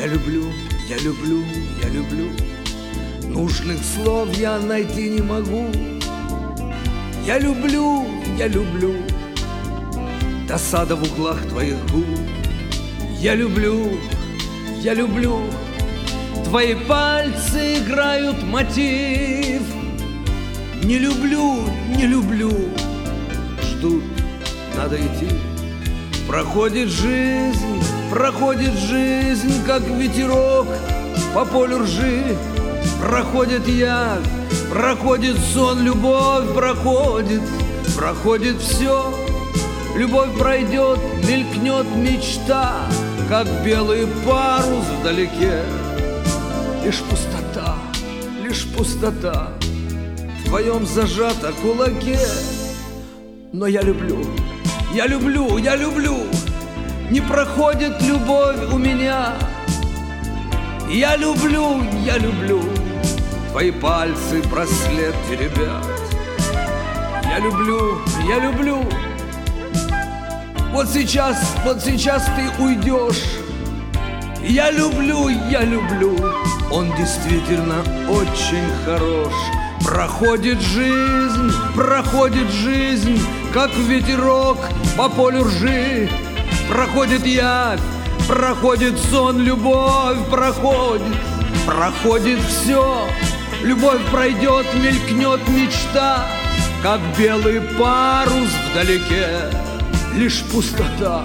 люблю, я люблю, я люблю. Нужных слов я найти не могу. Я люблю, я люблю досада в углах твоих губ. Я люблю, я люблю. Твои пальцы играют мотив. Не люблю, не люблю. Ждут, надо идти. Проходит жизнь, как ветерок по полю ржи. Проходит яд, проходит сон, любовь проходит. Проходит все, любовь пройдет, мелькнет мечта, как белый парус вдалеке. Лишь пустота в твоем зажата кулаке. Но я люблю, я люблю, я люблю. Не проходит любовь у меня. Я люблю, я люблю. Твои пальцы браслет теребят. Я люблю, я люблю. Вот сейчас ты уйдешь. Я люблю, я люблю. Он действительно очень хорош. Проходит жизнь, как ветерок по полю ржи. Проходит яд, проходит сон, любовь проходит. Проходит все, любовь пройдет, мелькнет мечта, как белый парус вдалеке. Лишь пустота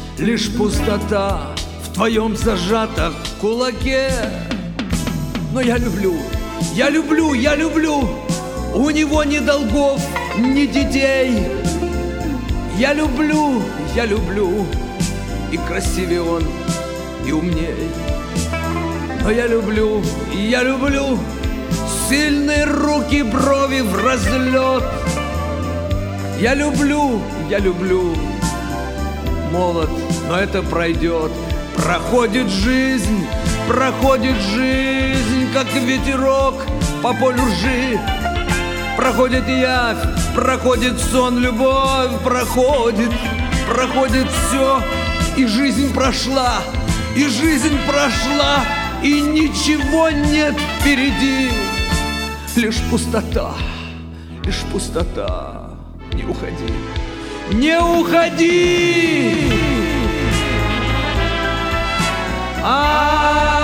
в твоем зажатом кулаке. Но я люблю, я люблю, я люблю. У него ни долгов, ни детей. Я люблю, я люблю. И красивее он, и умней. Но я люблю, я люблю. Сильные руки, брови в разлет. Я люблю, я люблю. Молод, но это пройдет. Проходит жизнь, как ветерок по полю ржи. Проходит явь, проходит сон, любовь проходит. Проходит все, и жизнь прошла, и ничего нет впереди. Лишь пустота. Не уходи, не уходи.